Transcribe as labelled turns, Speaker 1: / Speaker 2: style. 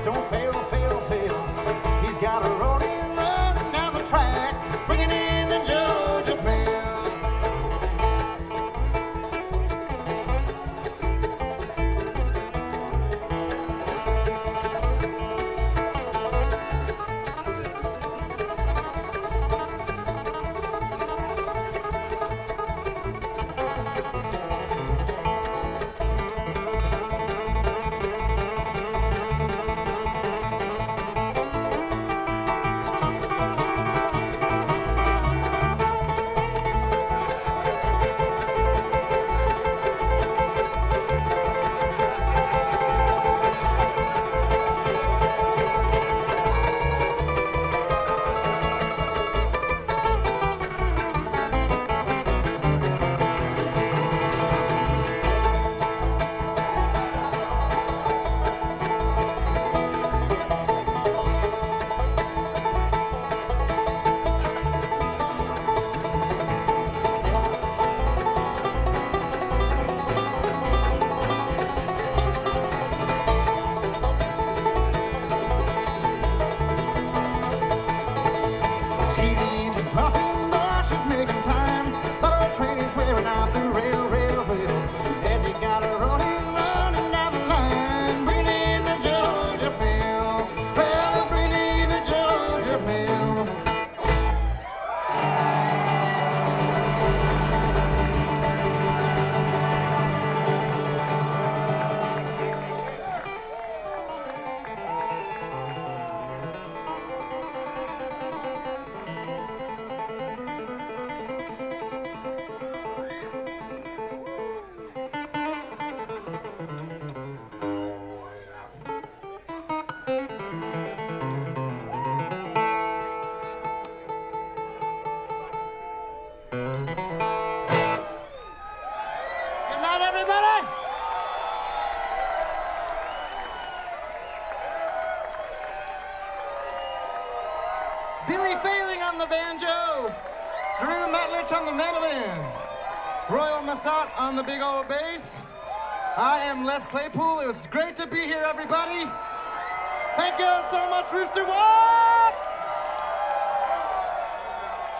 Speaker 1: don't fail, fail, fail. He's got a rolling running down the track, bringing in the Georgia mail. Billy Failing on the banjo, Drew Metlich on the mandolin, Royal Massat on the big old bass. I am Les Claypool. It was great to be here, everybody. Thank you so much, Rooster One!